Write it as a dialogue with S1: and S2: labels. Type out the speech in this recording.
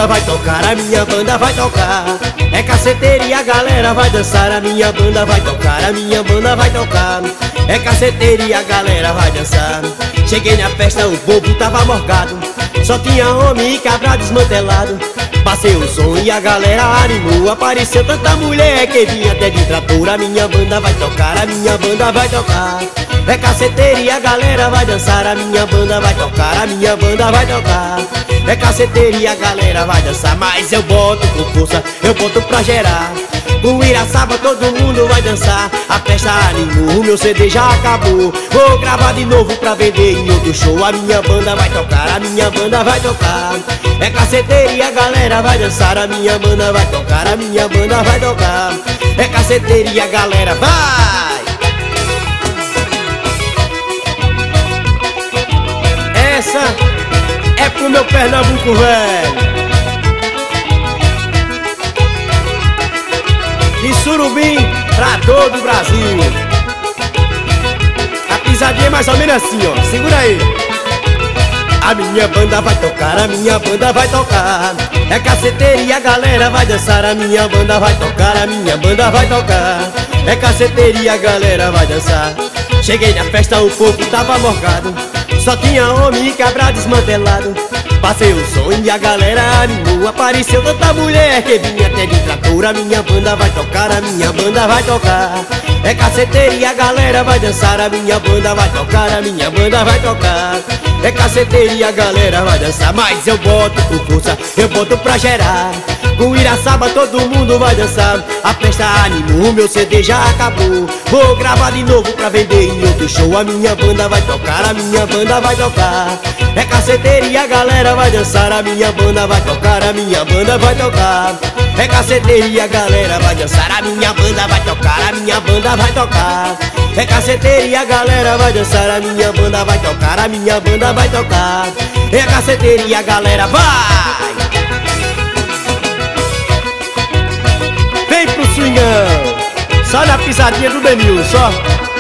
S1: banda vai tocar, a minha banda vai tocar. É caceteria, a galera vai dançar, a minha banda vai tocar, a minha banda vai tocar. É caceteria, a galera vai dançar. Cheguei na festa, o povo tava morgado, só tinha homem e cabra desmantelado. Passei o som e a galera animou, apareceu tanta mulher que vinha até de trator. A minha banda vai tocar, a minha banda vai tocar. É caceteria, a galera vai dançar, a minha banda vai tocar, a minha banda vai tocar. É caceteria, a galera vai dançar, mas eu boto com força, eu boto pra gerar. Com Iraçaba todo mundo vai dançar, a festa animou, meu CD já acabou. Vou gravar de novo pra vender em outro show. A minha banda vai tocar, a minha banda vai tocar. É caceteria, a galera vai dançar, a minha banda vai tocar, a minha banda vai tocar. É caceteria, a galera vai. Essa é pro meu Pernambuco velho, de Surubim pra todo o Brasil. A pisadinha é mais ou menos assim, ó, segura aí. A minha banda vai tocar, a minha banda vai tocar. É caceteria, a galera vai dançar, a minha banda vai tocar, a minha banda vai tocar. É caceteria, a galera vai dançar. Cheguei na festa, o povo tava morgado, só tinha homem e cabra desmantelado. Passei o som e a galera animou, apareceu tanta mulher que vinha até de trator. A minha banda vai tocar, a minha banda vai tocar. É caceteria, a galera vai dançar, a minha banda vai tocar, a minha banda vai tocar. É caceteria, a galera vai dançar, mas eu boto com força, eu boto pra gerar. Com Iraçaba todo mundo vai dançar, a festa animou, meu CD já acabou. Vou gravar de novo pra vender em outro show. A minha banda vai tocar, a minha banda vai tocar. É caceteria, a galera vai dançar, a minha banda vai tocar, a minha banda vai tocar. É caceteria, a galera vai dançar, a minha banda vai tocar, a minha banda vai tocar. É caceteria, a galera vai dançar, a minha banda vai tocar, a minha banda vai tocar. É caceteria, a galera vai. Vem pro swingão, só na pisadinha do Denil, só.